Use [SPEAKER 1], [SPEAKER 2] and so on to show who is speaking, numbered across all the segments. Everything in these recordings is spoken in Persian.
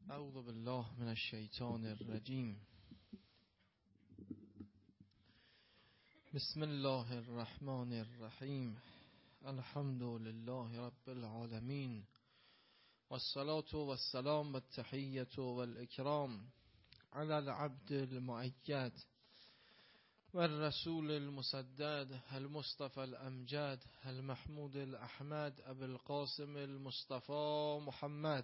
[SPEAKER 1] اعوذ بالله من الشیطان الرجیم. بسم الله الرحمن الرحیم. الحمد لله رب العالمین والصلاة والسلام والتحیة والإکرام علی العبد المؤید والرسول المسدد المصطفى الأمجد المحمود الأحمد أبي القاسم المصطفى محمد.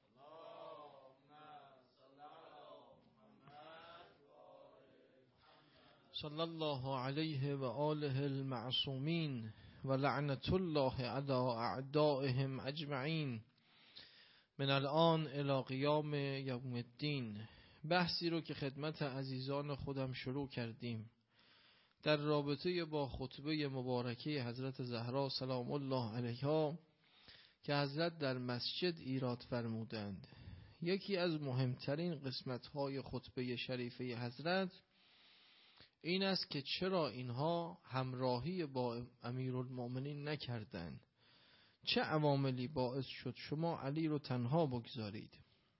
[SPEAKER 1] صلی الله علیه و آله المعصومین و لعنت الله علی اعدائهم اجمعین من الان الی قیام یوم الدین. بحثی رو که خدمت عزیزان خودم شروع کردیم در رابطه با خطبه مبارکه حضرت زهرا سلام الله علیها که حضرت در مسجد ایراد فرمودند. یکی از مهمترین قسمت‌های خطبه شریفه حضرت این است که چرا اینها همراهی با امیرالمؤمنین نکردند؟ چه عواملی باعث شد شما علی رو تنها بگذارید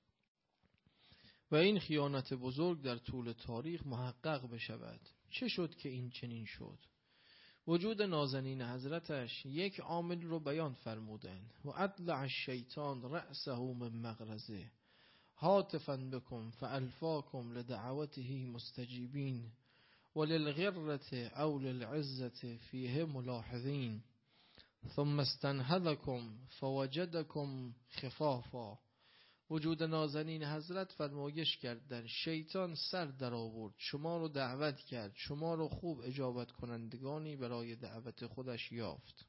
[SPEAKER 1] و این خیانت بزرگ در طول تاریخ محقق بشود؟ چه شد که این چنین شد؟ وجود نازنین حضرتش یک عامل رو بیان فرمودند. و اطلع الشیطان رأسه من مغرزه هاتفا بکم فالفاکم لدعوته مستجیبین وللغرة او للعزة فيه ملاحظين ثم استنهضكم فوجدكم خفافا. وجود نازنین حضرت فرمایش کرد در شیطان سر در آورد، شما رو دعوت کرد، شما رو خوب اجابت کنندگانی برای دعوت خودش یافت.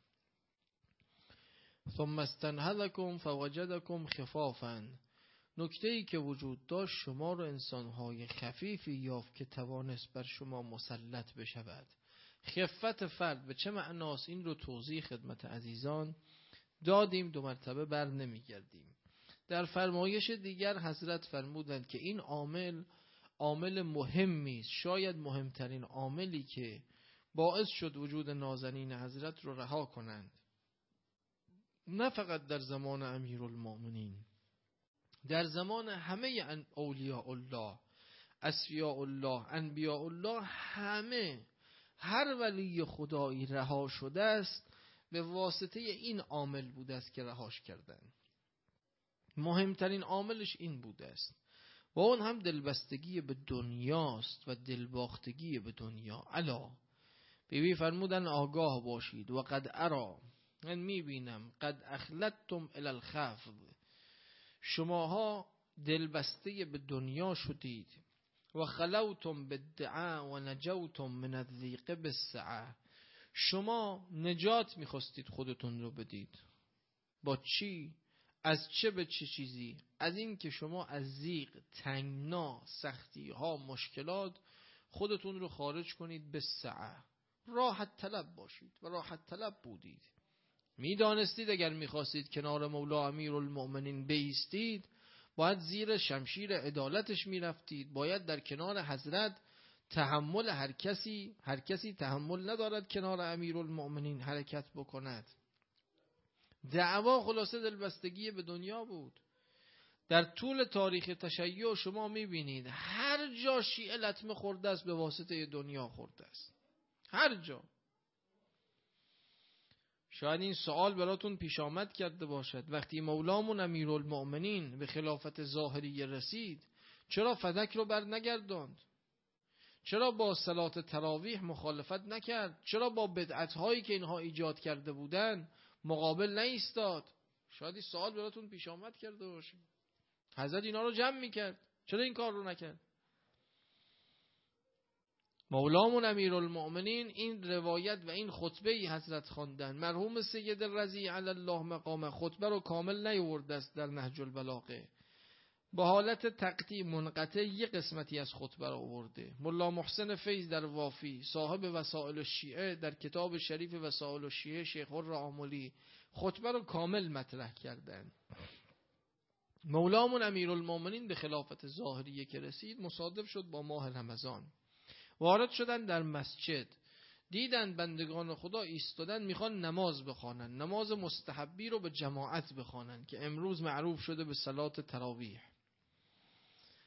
[SPEAKER 1] ثم استنهضكم فوجدكم خفافا. نکته‌ای که وجود داشت شما رو انسان‌های خفیفی یافت که توانست بر شما مسلط بشود. خفت فرد به چه معناست این رو توضیح خدمت عزیزان دادیم، 2 مرتبه بر نمیگردیم. در فرمایش دیگر حضرت فرمودند که این عامل مهمی است، شاید مهمترین عاملی که باعث شد وجود نازنین حضرت رو رها کنند، نه فقط در زمان امیرالمؤمنین، در زمان همه اولیاء الله، اصفیاء الله، انبیاء الله، هر ولی خدایی رها شده است به واسطه این عامل بوده است که رهاش کردند. مهمترین عاملش این بوده است و اون هم دلبستگی به دنیاست و دلباختگی به دنیا. الا بیبی فرمودن آگاه باشید و قد ارا، من میبینم، قد اخلدتم الی الخفض، شماها دلبسته به دنیا شدید و خلوتم بالدعاء و نجوتم من الضیق بالسعه. شما نجات میخواستید خودتون رو بدید. با چی؟ از چه به چه چیزی؟ از این که شما از ضیق، تنگنا، سختی ها، مشکلات خودتون رو خارج کنید به سعه، راحت طلب باشید و راحت طلب بودید. میدانستید اگر میخواستید کنار مولا امیرالمؤمنین بایستید باید زیر شمشیر عدالتش میرفتید، باید در کنار حضرت تحمل هر کسی تحمل ندارد کنار امیرالمؤمنین حرکت بکند. دعوا خلاصه دلبستگی به دنیا بود. در طول تاریخ تشیع شما میبینید هر جا شیعه لطمه خورده است به واسطه دنیا خورده است، هر جا. شاید این سوال براتون پیش آمد کرده باشد وقتی مولامون امیرالمؤمنین به خلافت ظاهری رسید چرا فدک رو بر نگرداند؟ چرا با صلات تراویح مخالفت نکرد؟ چرا با بدعت‌هایی که اینها ایجاد کرده بودن مقابل نایستاد؟ شاید این سوال براتون پیش آمد کرده باشه. حضرت اینا رو جمع میکرد، چرا این کار رو نکرد؟ مولامون امیرالمؤمنین این روایت و این خطبه ای حضرت خواندن. مرحوم سید رضی علی الله مقام خطبه رو کامل نیاورده است در نهج البلاغه، با حالت تقطیع منقطع یک قسمتی از خطبه رو آورده. ملا محسن فیض در وافی، صاحب وسائل الشیعه، در کتاب شریف وسائل الشیعه شیخ الرعاملی خطبه رو کامل مطرح کردن. مولامون امیرالمؤمنین به خلافت ظاهریه که رسید مصادف شد با ماه رمضان. وارد شدن در مسجد، دیدن بندگان خدا ایستادن میخوان نماز بخوانن، نماز مستحبی رو به جماعت بخوانن که امروز معروف شده به صلات تراویح.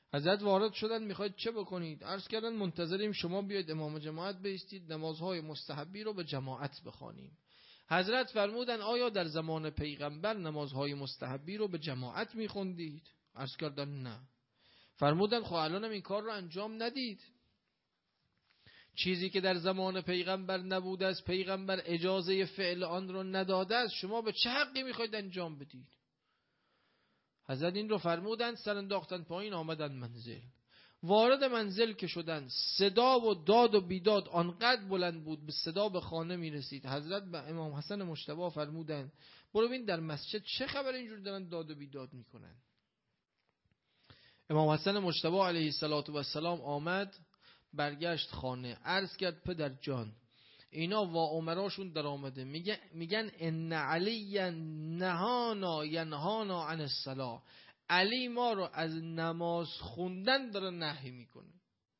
[SPEAKER 1] حضرت وارد شدن میخواید چه بکنید؟ عرض کردن منتظریم شما بیاید امام جماعت بایستید نمازهای مستحبی رو به جماعت بخوانیم. حضرت فرمودن آیا در زمان پیغمبر نمازهای مستحبی رو به جماعت میخوندید؟ عرض کردن نه. فرمودن خب الانم این کار رو انجام ندید. چیزی که در زمان پیغمبر نبوده است، پیغمبر اجازه فعل آن رو نداده است، شما به چه حقی میخواید انجام بدید؟ حضرت این رو فرمودن، سر انداختن پایین، آمدن منزل. وارد منزل که شدن، صدا و داد و بیداد آنقدر بلند بود به صدا به خانه میرسید. حضرت به امام حسن مجتبی فرمودن برو ببین در مسجد چه خبر اینجور دارن داد و بیداد میکنن. امام حسن مجتبی علیه السلام آمد، برگشت خانه، عرض کرد پدر جان اینا و عمراشون در آمده میگن ان علی نهانا ینهانا عن الصلاة، علی ما رو از نماز خوندن داره نهی میکنه.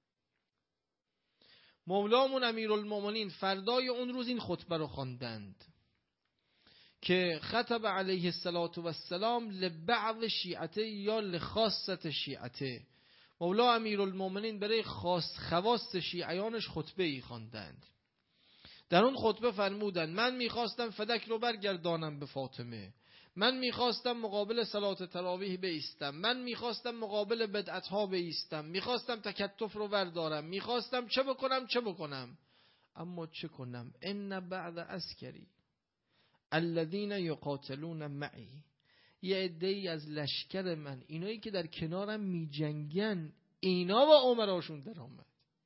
[SPEAKER 1] مولامون امیرالمومنین فردای اون روز این خطبه رو خواندند که خطب علیه السلام لبعض شیعته یا لخاصت شیعته. مولا امیرالمومنین برای خواص شیعیانش خطبه ای خواندند. در اون خطبه فرمودند من میخواستم فدک رو برگردانم به فاطمه، من میخواستم مقابل صلات تراویح بایستم، من میخواستم مقابل بدعتها بایستم، میخواستم تکتف رو بردارم، میخواستم چه بکنم، اما چه کنم؟ ان بعد عسکری الذین یقاتلون معی، یه عده‌ای از لشکر من، اینایی که در کنارم میجنگن، اینا و عمراشون در آمد.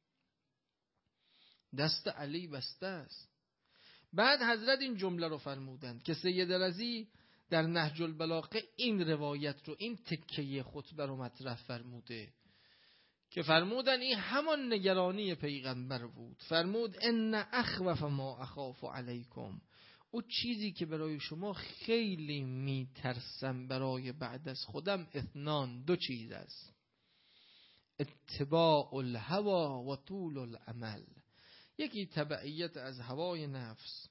[SPEAKER 1] دست علی بسته است. بعد حضرت این جمله رو فرمودند که سید رضی در نهج البلاغه این روایت رو، این تکیه خطبه رو مطرح فرموده که فرمودن این همان نگرانی پیغمبر بود. فرمود ان اخوف ما اخاف علیکم، او چیزی که برای شما خیلی میترسم برای بعد از خودم اثنان، دو چیز است، اتباع الهوا و طول الامل، یکی تبعیت از هوای نفس،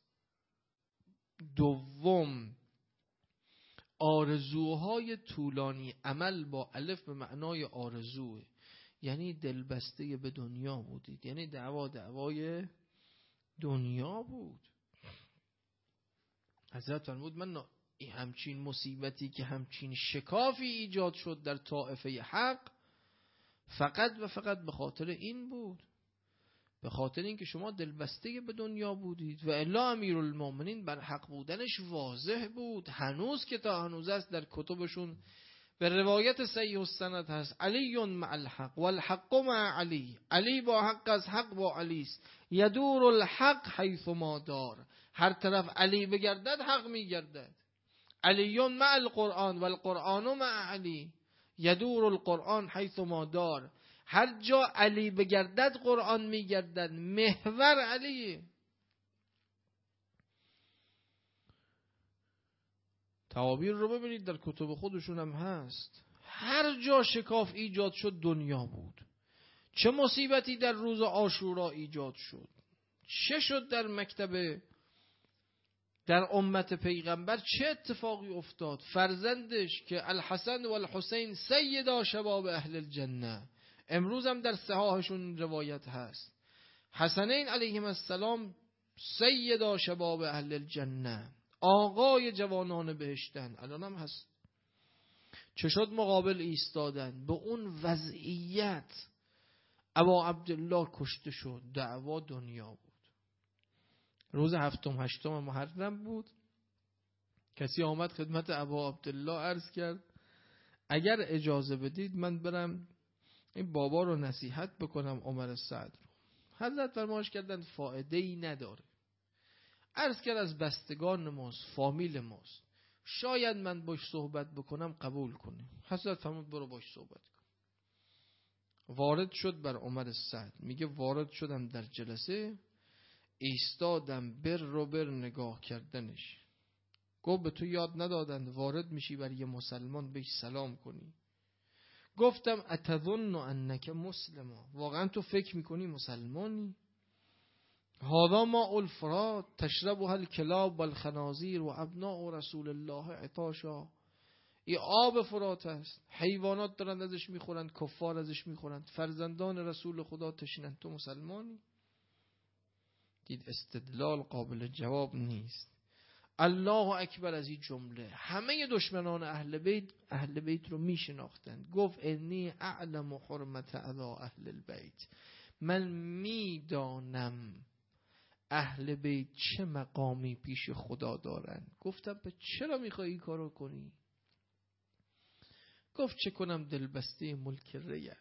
[SPEAKER 1] دوم آرزوهای طولانی. عمل با الف به معنای آرزوه، یعنی دلبسته به دنیا بودید، یعنی دعوای دنیا بود. حضرت فرمود من همچین مصیبتی که همچین شکافی ایجاد شد در طائفه حق فقط و فقط به خاطر این بود، به خاطر اینکه شما دلبسته به دنیا بودید. و الا امیرالمومنین بر حق بودنش واضح بود، هنوز که تا هنوز است در کتبشون به روایت صحیح السند هست علی مع الحق والحق مع علی، علی با حق از حق با علی است، یدور الحق حیث ما دار، هر طرف علی بگردد حق میگردد. علی مع القرآن والقرآن مع علی، یدور القرآن حیث ما دار، هر جا علی بگردد قرآن میگردد، محور علیه. تعابیر رو ببینید در کتب خودشون هم هست، هر جا شکاف ایجاد شد دنیا بود. چه مصیبتی در روز عاشورا ایجاد شد، چه شد در مکتب در امت پیغمبر، چه اتفاقی افتاد؟ فرزندش که الحسن و الحسین سیدا شباب اهل الجنه، امروز هم در صحاحشون روایت هست حسنین علیهم السلام سیدا شباب اهل الجنه، آقای جوانان بهشتن، الان هم هست. چه شد مقابل ایستادن به اون وضعیت؟ ابا عبدالله کشته شد، دعوا دنیا بود. روز 7-8 محرم بود، کسی آمد خدمت ابا عبدالله عرض کرد اگر اجازه بدید من برم این بابا رو نصیحت بکنم عمر سعد رو. حضرت فرمایش کردن فایده‌ای نداره، عرض کرد از بستگان ماست، فامیل ماست، شاید من باش صحبت بکنم قبول کنه. حضرت فرمود برو باش صحبت کن. وارد شد بر عمر سعد، میگه وارد شدم در جلسه، ایستادم بر نگاه کردنش. گفت به تو یاد ندادند وارد میشی بر یه مسلمان بهش سلام کنی؟ گفتم اتظن انک مسلما، واقعا تو فکر میکنی مسلمانی؟ هذا ماء الفرات تشربها الكلاب والخنازير و ابناء رسول الله عطاشا، این آب فرات است، حیوانات دارن ازش میخورن، کفار ازش میخورن، فرزندان رسول خدا تشنن، تو مسلمانی؟ دید استدلال قابل جواب نیست. الله اکبر از این جمله همه دشمنان اهل بیت رو میشناختند. گفت انی اعلم حرمت علی اهل البیت، من میدانم اهل بیت چه مقامی پیش خدا دارن. گفتم به چرا میخوای این کارو کنی؟ گفت چه کنم دلبسته ملک ریم.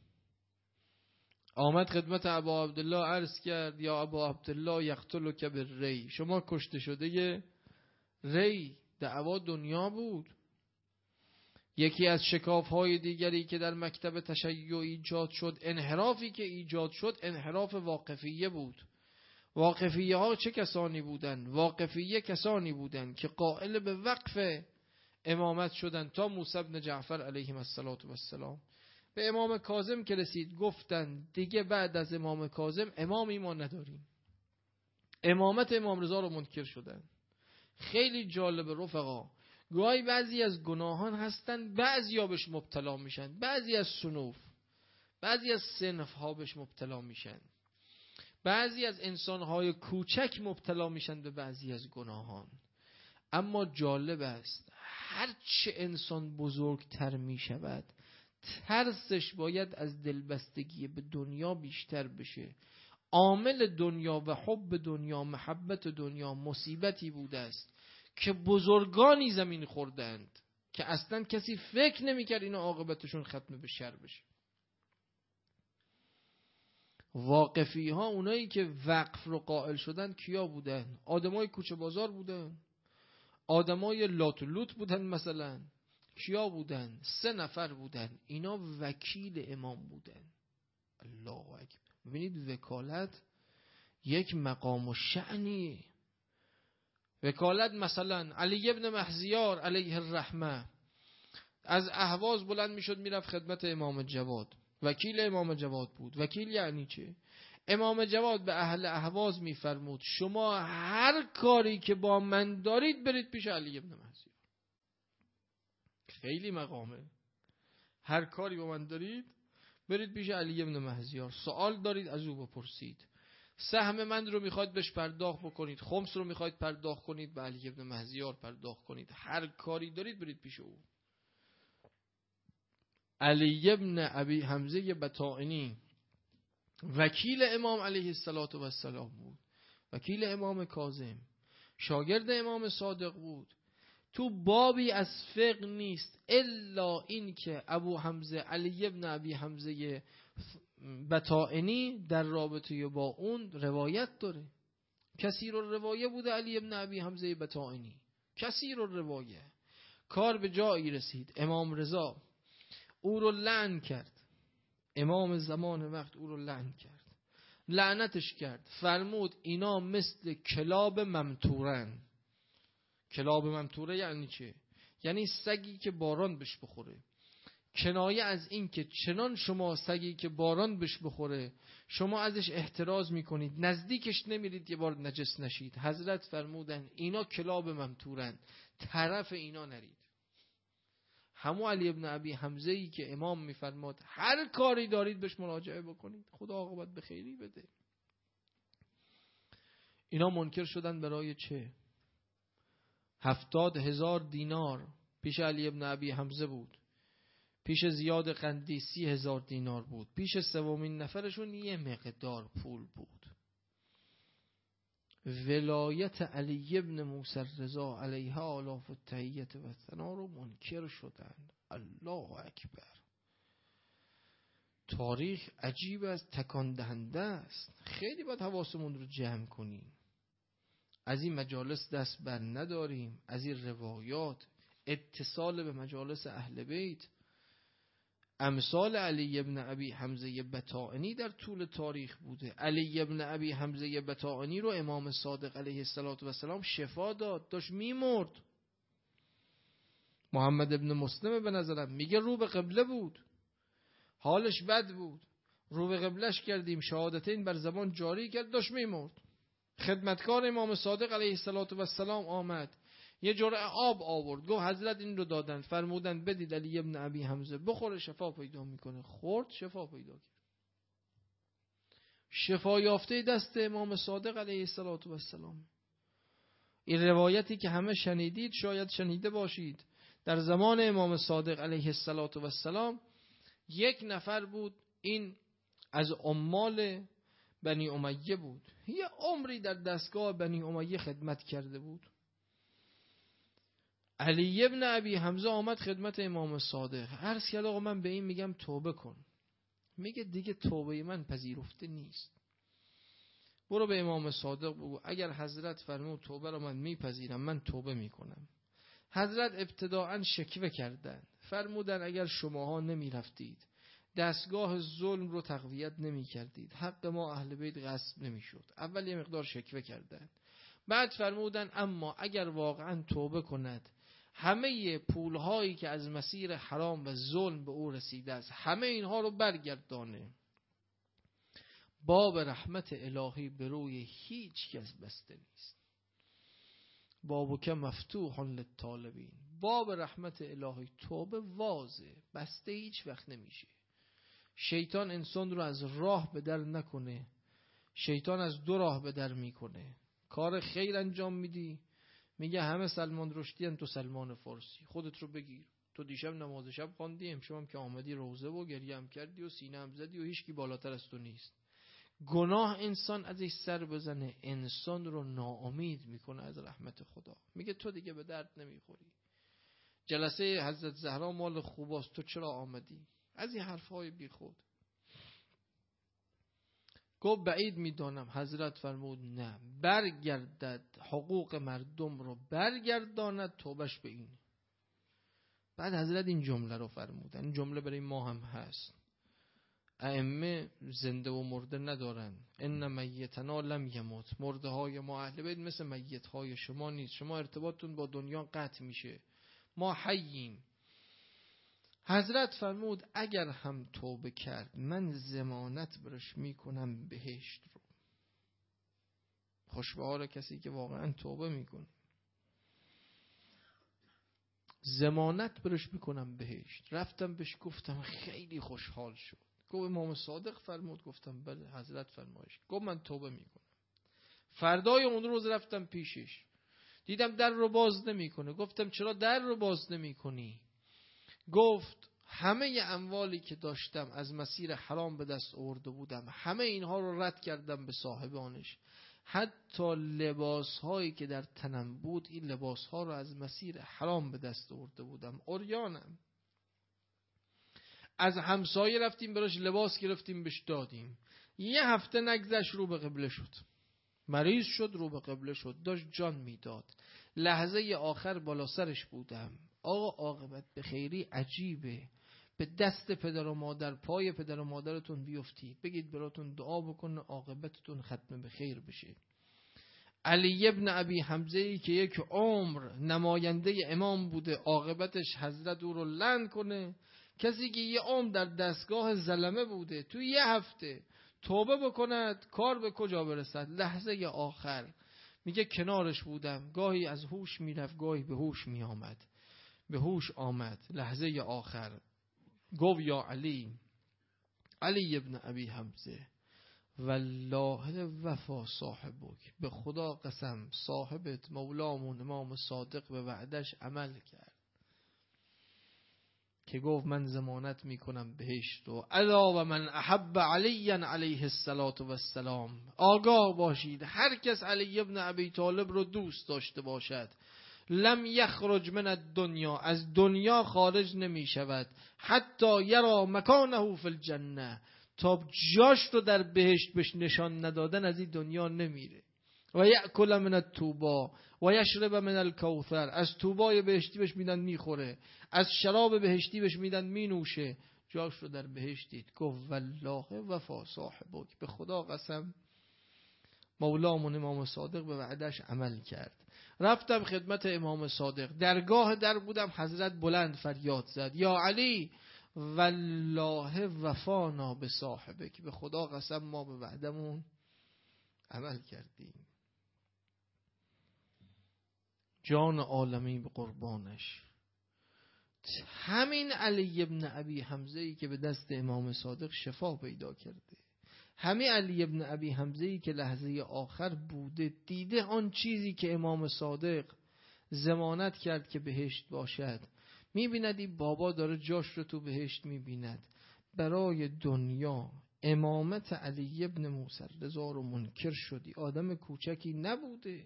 [SPEAKER 1] آمد خدمت ابا عبدالله عرض کرد یا ابا عبدالله یقتلک بالری، شما کشته شده ری. دعوا دنیا بود. یکی از شکاف‌های دیگری که در مکتب تشیع ایجاد شد، انحرافی که ایجاد شد، انحراف واقفیه بود. واقفیه ها چه کسانی بودند؟ واقفیه کسانی بودند که قائل به وقف امامت شدند تا موسی بن جعفر علیه السلام. به امام کاظم که رسید گفتند دیگه بعد از امام کاظم امامی ما نداریم. امامت امام رضا رو منکر شدند. خیلی جالب رفقا، گاهی بعضی از گناهان هستن بعضی ها بهش مبتلا میشن، بعضی از صنوف، بعضی از صنف ها بهش مبتلا میشن، بعضی از انسانهای کوچک مبتلا میشن به بعضی از گناهان. اما جالب است هرچه انسان بزرگتر میشود ترسش باید از دلبستگی به دنیا بیشتر بشه. عامل دنیا و حب دنیا، محبت دنیا مصیبتی بوده است که بزرگانی زمین خوردند که اصلا کسی فکر نمیکرد اینا عاقبتشون ختم به شر بشه. واقفی ها اونایی که وقف رو قائل شدن کیا بودن؟ آدمای کوچه بازار بودن، آدمای لات و لوت بودن. مثلا کیا بودن؟ 3 نفر بودن، اینا وکیل امام بودن. الله اکبر. ببینید وکالت یک مقام و شأنی. وکالت مثلا علی ابن مهزیار علیه الرحمه از اهواز بلند میشد میرفت خدمت امام جواد، وکیل امام جواد بود. وکیل یعنی چه؟ امام جواد به اهل اهواز میفرمود شما هر کاری که با من دارید برید پیش علی ابن مهزیار. خیلی مقامه. هر کاری با من دارید برید پیش علی ابن مهزیار، سوال دارید از او بپرسید. سهم من رو میخواید بهش پرداخت بکنید، خمس رو میخواید پرداخت کنید به علی ابن مهزیار پرداخت کنید، هر کاری دارید برید پیش او. علی ابن ابی حمزه بطائنی وکیل امام علیه السلام بود، وکیل امام کاظم، شاگرد امام صادق بود. تو بابی از فقه نیست الا این که ابو حمزه علی ابن ابی حمزه بطائنی در رابطه با اون روایت داره. کثیر الروایه بوده علی ابن ابی حمزه بطائنی، کثیر الروایه. کار به جایی رسید امام رضا او رو لعن کرد، امام زمان وقت او رو لعن کرد، لعنتش کرد، فرمود اینا مثل کلاب ممتورن. کلاب ممتوره یعنی چه؟ یعنی سگی که باران بهش بخوره. کنایه از این که چنان شما سگی که باران بهش بخوره شما ازش احتراز میکنید، نزدیکش نمیرید یه بار نجس نشید. حضرت فرمودن اینا کلاب ممتورن، طرف اینا نرید. همون علی ابن ابی حمزه ای که امام میفرماد هر کاری دارید بهش مراجعه بکنید خدا عاقبت به خیری بده. اینا منکر شدن برای چه؟ 70,000 دینار پیش علی ابن ابی حمزه بود، پیش زیاد قندی 30,000 دینار بود، پیش سومین نفرشون یه مقدار پول بود. ولایت علی ابن موسی رضا علیه آلاف التحیت و ثنا رو منکر شدند. الله اکبر. تاریخ عجیب است، تکان دهنده است. خیلی باید حواسمون رو جمع کنیم. از این مجالس دست بر نداریم، از این روایات، اتصال به مجالس اهل بیت. امثال علی ابن ابی حمزه بطائنی در طول تاریخ بوده. علی ابن ابی حمزه بطائنی رو امام صادق علیه السلام شفا داد، داشت میمرد. محمد ابن مسلم به نظرم میگه رو به قبله بود، حالش بد بود، رو به قبلش کردیم، شهادتین بر زبان جاری کرد، داشت میمرد. خدمتکار امام صادق علیه السلام آمد، یه جرعه آب آورد، گفت حضرت این رو دادن، فرمودن بدید علی ابن ابی حمزه بخوره شفا پیدا میکنه. خورد، شفا پیدا کرد. شفا یافته دست امام صادق علیه السلام. این روایتی که همه شنیدید، شاید شنیده باشید، در زمان امام صادق علیه السلام یک نفر بود، این از عمال بنی امیه بود، یه عمری در دستگاه بنی امیه خدمت کرده بود. علی ابن ابی حمزه آمد خدمت امام صادق، عرض کرد آقا من به این میگم توبه کن. میگه دیگه توبه من پذیرفته نیست. برو به امام صادق بگو اگر حضرت فرمود توبه رو من میپذیرم، من توبه میکنم. حضرت ابتداعا شکوه کردند، فرمودن اگر شماها نمیرفتید، دستگاه ظلم رو تقویت نمی کردید، حق ما اهل بیت غصب نمی شد. اول یه مقدار شکوه کردند، بعد فرمودن اما اگر واقعا توبه کند، همه پولهایی که از مسیر حرام و ظلم به او رسیده است، همه اینها رو برگردانه، باب رحمت الهی به روی هیچ کس بسته نیست. بابک مفتوح للطالبین، باب رحمت الهی توبه وازه، بسته هیچ وقت نمیشه. شیطان انسان رو از راه به در نکنه. شیطان از دو راه به در میکنه. کار خیر انجام میدی، میگه همه سلمان رشدی ان تو سلمان فارسی، خودت رو بگیر. تو دیشب نماز شب خواندی، امشب هم که آمدی روزه و گریه هم کردی و سینه هم زدی و هیچکی بالاتر از تو نیست. گناه انسان ازش سر بزنه، انسان رو ناامید میکنه از رحمت خدا. میگه تو دیگه به درد نمیخوری. جلسه حضرت زهرا مال خوباست، تو چرا آمدی؟ از این حرفهای بی خود. گفت بعید میدانم. حضرت فرمود نه، برگردد حقوق مردم رو برگرداند، توبش به این. بعد حضرت این جمله رو فرمودن. این جمله برای ما هم هست. ائمه زنده و مرده ندارن. ان میتنا لم یموت، مرده های ما اهل بیت مثل میت های شما نیست. شما ارتباطتون با دنیا قطع میشه، ما حییم. حضرت فرمود اگر هم توبه کرد، من ضمانت برش میکنم بهشت رو. خوش به حال کسی که واقعا توبه میکنه، ضمانت برش میکنم بهشت. رفتم بهش گفتم، خیلی خوشحال شد. گفت امام صادق فرمود؟ گفتم بله. حضرت فرمایش. گفت من توبه میکنم. فردای اون روز رفتم پیشش، دیدم در رو باز نمیکنه. گفتم چرا در رو باز نمیکنی؟ گفت همه اموالی که داشتم از مسیر حرام به دست آورده بودم، همه اینها رو رد کردم به صاحبانش. حتی لباس هایی که در تنم بود، این لباس ها رو از مسیر حرام به دست آورده بودم. عریانم. از همسایه رفتیم براش لباس گرفتیم بهش دادیم. یه هفته نگذشت رو به قبله شد. مریض شد، رو به قبله شد، داشت جان میداد. لحظه آخر بالا سرش بودم. آقا عاقبت به خیری عجیبه. به دست پدر و مادر، پای پدر و مادرتون بیفتید، بگید براتون دعا بکنه عاقبتتون ختم به خیر بشه. علی ابن ابی حمزه که یک عمر نماینده امام بوده، عاقبتش حضرت او رو لعن کنه. کسی که یه عمر در دستگاه ظلمه بوده، تو یه هفته توبه بکند، کار به کجا برسد؟ لحظه آخر میگه کنارش بودم، گاهی از هوش میرفت، گاهی به هوش میآمد. به هوش آمد لحظه آخر. گفت یا علی، علی ابن ابی حمزه، والله وفا صاحبک، به خدا قسم صاحبت مولامون امام صادق به وعدش عمل کرد که گفت من ضمانت میکنم بهشت. و الا و من احب علی علیه السلام، آگاه باشید هر کس علی ابن ابی طالب رو دوست داشته باشد، لم یخرج من الدنیا، از دنیا خارج نمی شود، حتی یرا مکانه فی الجنه، تا جاش رو در بهشت بهش نشان ندادن از این دنیا نمیره. و یأکل من الطوبا و یشرب من الکوثر، از طوبای بهشتی بهش میدن میخوره، از شراب بهشتی بهش میدن مینوشه، جاش رو در بهشت دید. گفت والله وفا صاحبک، به خدا قسم مولامون امام صادق به وعدش عمل کرد. رفتم خدمت امام صادق، درگاه در بودم. حضرت بلند فریاد زد یا علی، والله وفانا به صاحبک، به خدا قسم ما به وعدمون عمل کردیم. جان عالمی به قربانش. همین علی ابن ابی حمزه‌ای که به دست امام صادق شفا پیدا کرده، همین علی ابن ابی حمزه‌ای که لحظه آخر بوده، دیده آن چیزی که امام صادق ضمانت کرد که بهشت باشد. می‌بیند این بابا داره جاش رو تو بهشت می‌بیند. برای دنیا امامت علی ابن موسی رضا رو منکر شدی، آدم کوچکی نبوده.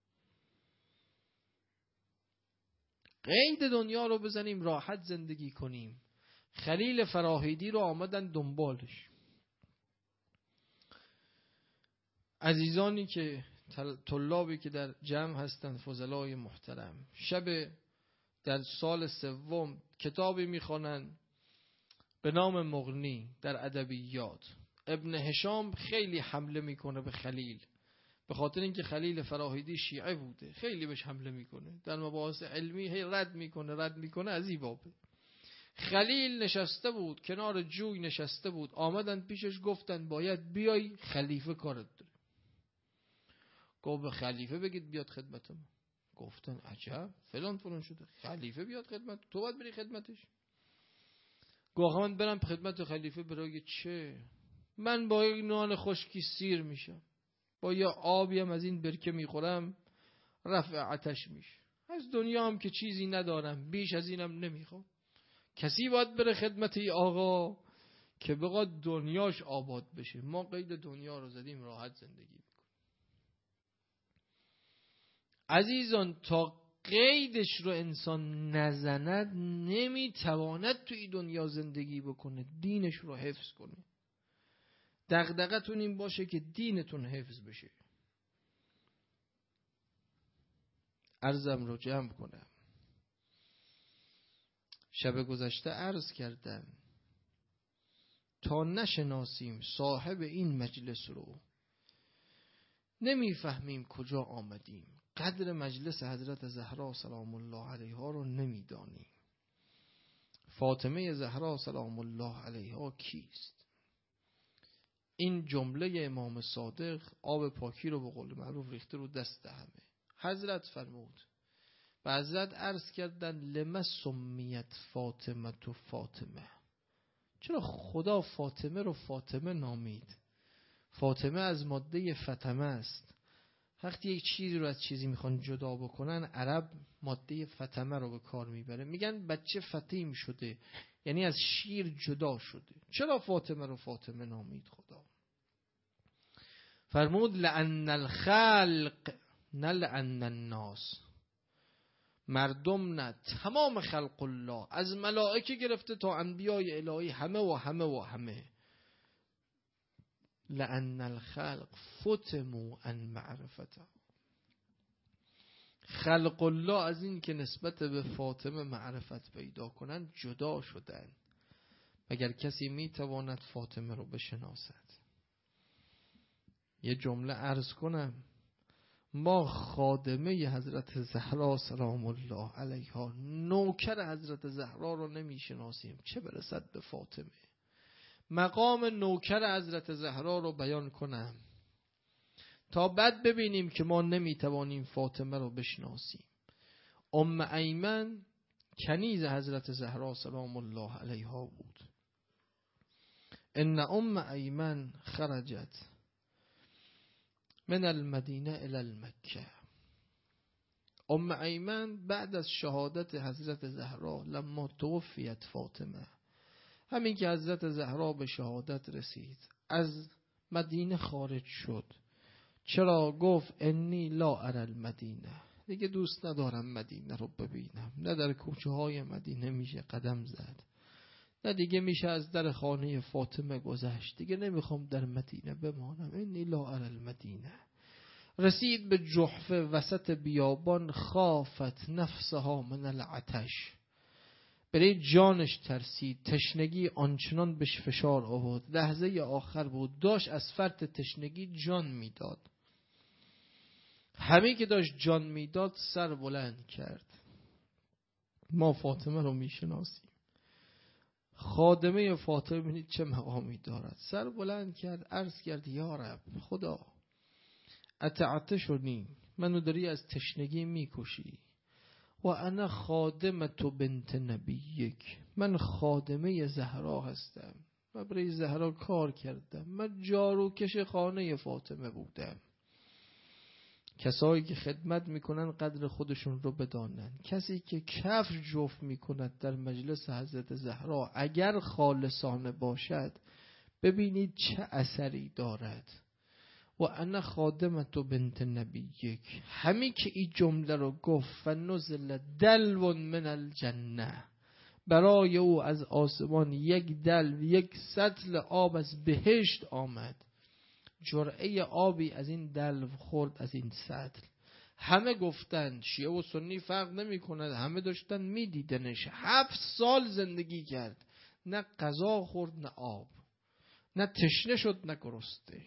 [SPEAKER 1] قید دنیا رو بزنیم راحت زندگی کنیم. خلیل فراهیدی رو آمدن دنبالش. عزیزانی که طلابی که در جمع هستند، فضلای محترم، شب در سال سوم کتابی میخوانند به نام مغنی در ادبیات. ابن هشام خیلی حمله میکنه به خلیل، به خاطر اینکه خلیل فراهیدی شیعه بوده، خیلی بهش حمله میکنه، در مباحث علمی هی رد میکنه از این بابه. خلیل نشسته بود کنار جوی نشسته بود، آمدن پیشش گفتن باید بیای خلیفه کارت داره. گفت به خلیفه بگید بیاد خدمت ما. گفتن عجب فلان شده، خلیفه بیاد خدمت تو باید بری خدمتش. گفت من برم خدمت خلیفه برای چه؟ من با یک نان خشکی سیر میشم، با یه آبی هم از این برکه میخورم رفع عطش میشه، از دنیا هم که چیزی ندارم، بیش از اینم نمیخوام. کسی باید بره خدمت ای آقا که بخواد دنیاش آباد بشه. ما قید دنیا رو زدیم راحت زندگی بکنیم. عزیزان تا قیدش رو انسان نزند نمیتواند توی دنیا زندگی بکنه، دینش رو حفظ کنه. دغدغتون این باشه که دینتون حفظ بشه. عرضم رو جمع کنم. شب گذشته عرض کردم تا نشناسیم صاحب این مجلس رو نمیفهمیم کجا آمدیم. قدر مجلس حضرت زهرا سلام الله علیها رو نمیدانیم. فاطمه زهرا سلام الله علیها کیست؟ این جمله امام صادق آب پاکی رو به قول معروف ریخته رو دست همه. حضرت فرمود و حضرت عرض کردن لما سمیت فاطمه تو فاطمه، چرا خدا فاطمه رو فاطمه نامید؟ فاطمه از ماده فتمه است. وقتی یک چیزی رو از چیزی میخوان جدا بکنن، عرب ماده فتمه رو به کار میبره، میگن بچه فتیم شده، یعنی از شیر جدا شده. چرا فاطمه رو فاطمه نامید خدا؟ فرمود لأن الخلق نه لأن الناس، مردم نه، تمام خلق الله از ملائکه گرفته تا انبیای الهی همه لأن الخلق فتموا عن معرفته، خلق الله از این که نسبت به فاطمه معرفت پیدا کنن جدا شدن. مگر کسی میتواند فاطمه رو بشناسد؟ یه جمله عرض کنم، ما خادمه حضرت زهرا سلام الله علیها، نوکر حضرت زهرا رو نمیشناسیم، چه برسد به فاطمه؟ مقام نوکر حضرت زهرا رو بیان کنم تا بعد ببینیم که ما نمیتوانیم فاطمه رو بشناسیم. ام ایمن کنیز حضرت زهرا سلام الله علیها بود. ان ام ایمن خرجت من المدینه الی المکه. ام ایمن بعد از شهادت حضرت زهرا لما توفیت فاطمه، همین که حضرت زهرا به شهادت رسید از مدینه خارج شد. چرا؟ گفت انی لا اری المدینه، دیگه دوست ندارم مدینه رو ببینم، نه در کوچه های مدینه میشه قدم زد، نه دیگه میشه از در خانه فاطمه گذشت، دیگه نمیخوام در مدینه بمانم. انی لا اری المدینه. رسید به جحفه وسط بیابان، خافت نفسها من العطش، برای جانش ترسید، تشنگی آنچنان بهش فشار آورد. لحظه آخر بود، داشت از فرط تشنگی جان میداد. همین که داشت جان میداد سر بلند کرد. ما فاطمه رو میشناسیم، خادمه فاطمه ببینید چه مقامی دارد. سر بلند کرد، عرض کرد یا رب خدا اتعطشنی منو داری از تشنگی میکشی. و انا خادمت بنت نبیک، من خادمه زهرا هستم، من برای زهرا کار کردم، من جاروکش خانه فاطمه بودم. کسایی که خدمت میکنن قدر خودشون رو بدانن. کسی که کفش جفت میکند در مجلس حضرت زهرا اگر خالصانه باشد ببینید چه اثری دارد. و انا خادمت بنت نبیک، همین که این جمله رو گفت فنزل دلو من الجنه، برای او از آسمان یک دلو، یک سطل آب از بهشت آمد. جرعه آبی از این دلو خورد، از این سطل. همه گفتند، شیعه و سنی فرق نمی کند، همه داشتن می دیدنش. 7 سال زندگی کرد، نه غذا خورد نه آب، نه تشنه شد نه گرسنه.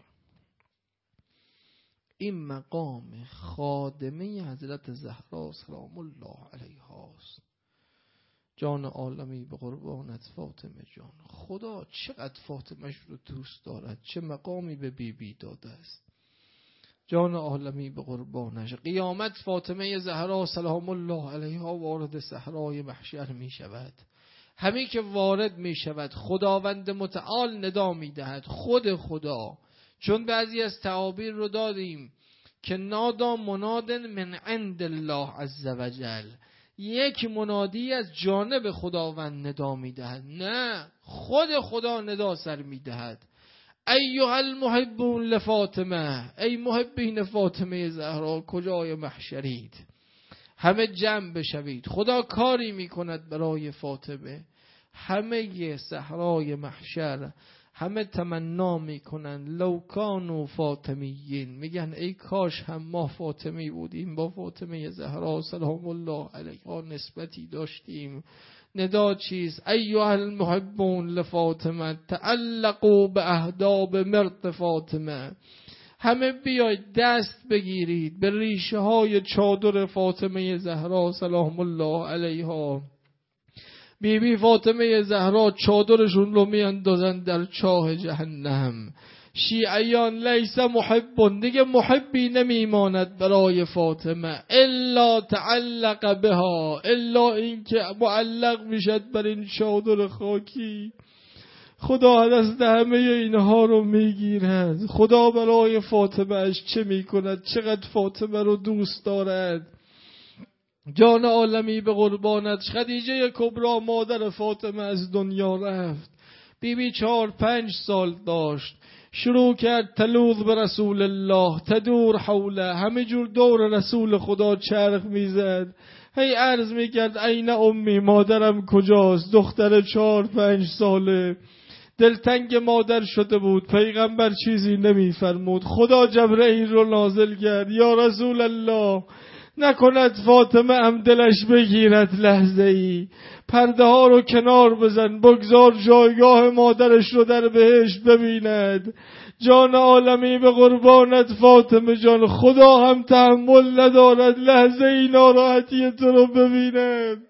[SPEAKER 1] این مقام خادمه حضرت زهرا سلام الله علیها است. جان عالمی به قربانت فاطمه جان. خدا چقدر فاطمهش رو دوست دارد، چه مقامی به بی داده است. جان عالمی به قربانش. قیامت فاطمه زهرا سلام الله علیها وارد صحرای محشر می شود. همین که وارد می شود خداوند متعال ندا می دهد، خود خدا. چون بعضی از تعابیر رو دادیم که نادا مناد من عند الله عز وجل، یک منادی از جانب خداوند ندا می دهد، نه خود خدا ندا سر می دهد. ایها المحبون لفاطمه، ای محبین فاطمه زهرا کجای محشرید؟ همه جمع بشوید، خدا کاری می کند برای فاطمه. همه صحرای محشر همه تمنا میکنن لو کانوا فاطمیین، میگن ای کاش هم ما فاطمی بودیم، با فاطمه زهرا سلام الله علیها نسبتی داشتیم. ندا چیز؟ ایها المحبون لفاطمه تعلقوا به اهداب مرد فاطمه، همه بیاید دست بگیرید به ریشه های چادر فاطمه زهرا سلام الله علیها. بی فاطمه زهرا چادرشون رو میاندازن در چاه جهنم. شیعیان لیس محبون، دیگه محبی نمیماند برای فاطمه الا تعلق بها، الا این که معلق میشد بر این چادر خاکی. خدا دست همه اینها رو میگیرد. خدا برای فاطمه اش چه میکند؟ چقدر فاطمه رو دوست دارد. جان عالمی به قربانت. خدیجه کبرا مادر فاطمه از دنیا رفت. بیبی 4-5 سال داشت، شروع کرد تلوذ به رسول الله، تدور حوله، همه جور دور رسول خدا چرخ میزد. هی عرض میکرد این امی، مادرم کجاست؟ دختر 4-5 ساله دلتنگ مادر شده بود. پیغمبر چیزی نمیفرمود. خدا جبرئیل رو نازل کرد، یا رسول الله نکند فاطمه هم دلش بگیرد لحظه ای، پرده ها رو کنار بزن، بگذار جایگاه مادرش رو در بهشت ببیند. جان عالمی به قربانت فاطمه جان، خدا هم تحمل ندارد لحظه ای ناراحتی تو رو ببیند.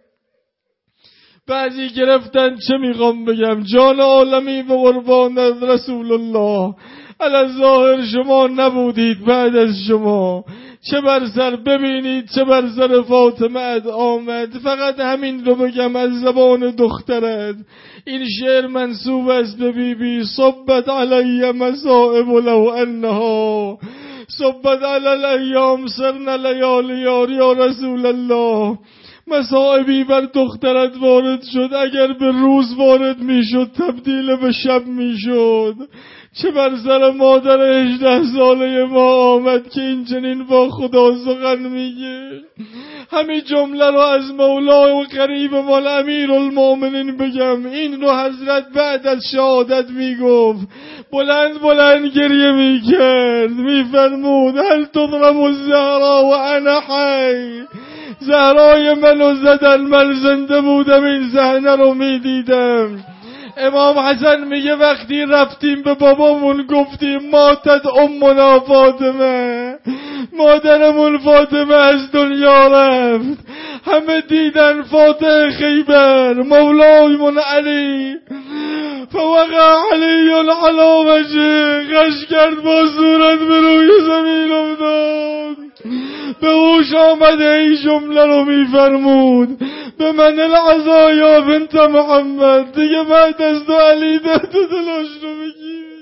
[SPEAKER 1] بعضی گرفتن چه میخوام بگم، جان عالمی به قربانت رسول الله علی ظاهر شما نبودید، بعد از شما چه بر سر ببینید چه بر سر فاطمه آمد. فقط همین رو بگم از زبان دخترت. این شعر منسوب است به بیبی. صبت علی مصائب لو انها صبت علی الایام سرن لیالیار، یا رسول الله مصائبی بر دخترت وارد شد، اگر به روز وارد میشد تبدیل به شب میشد. چه بر سر مادر 18 ساله ما آمد که این چنین با خدا سخن میگه. همین جمله رو از مولا و قریب مال امیر المومنین بگم. این رو حضرت بعد از شهادت میگفت، بلند بلند گریه میکرد، میفرمود هل تضرب الزهرا و انا حی، زهرای منو زدن من زنده بودم این صحنه رو میدیدم. امام حسن میگه وقتی رفتیم به بابامون گفتیم ماتت امنا فاطمه، مادرمون فاطمه از دنیا رفت. همه دیدن فاتح خیبر مولایمون علی، فوقع علی علی وجه، غش کرد با صورت به روی زمین افتاد.
[SPEAKER 2] به هوش آمده این جمله رو میفرمود به من العزا یا بنت محمد، دیگه بعد از تو علی در تو دلش رو بگیر.